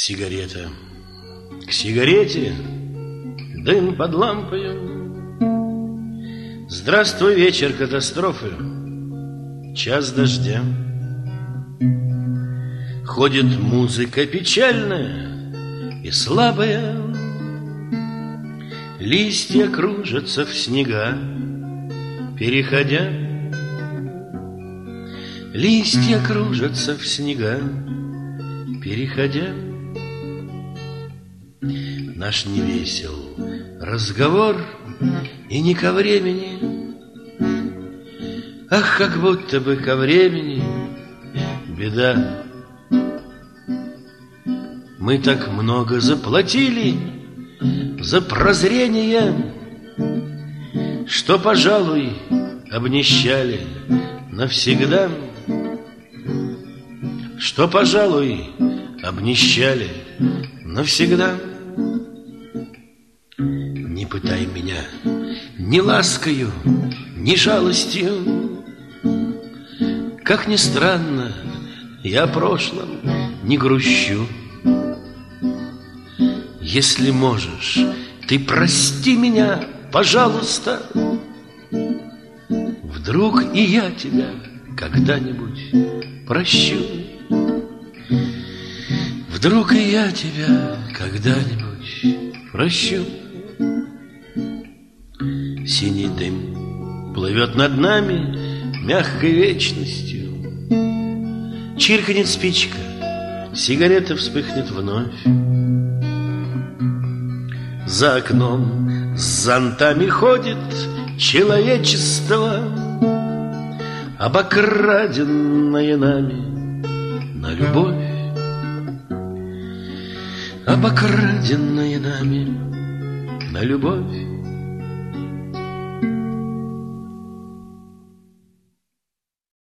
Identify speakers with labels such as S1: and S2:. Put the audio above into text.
S1: Сигарета к сигарете, дым под лампою. Здравствуй, вечер катастрофы, час дождя. Ходит музыка печальная и слабая, листья кружатся в снега, переходя. Листья кружатся в снега, переходя. Наш невесел разговор и не ко времени. Ах, как будто бы ко времени беда. Мы так много заплатили за прозрение, что, пожалуй, обнищали навсегда. Что, пожалуй, обнищали навсегда. Не пытай меня ни ласкою, ни жалостью. Как ни странно, я о прошлом не грущу. Если можешь, ты прости меня, пожалуйста. Вдруг и я тебя когда-нибудь прощу. Вдруг и я тебя когда-нибудь прощу. Синий дым плывет над нами мягкой вечностью. Чиркнет спичка, сигарета вспыхнет вновь. За окном с зонтами ходит человечество, обокраденное нами на любовь. Обокраденное нами на любовь.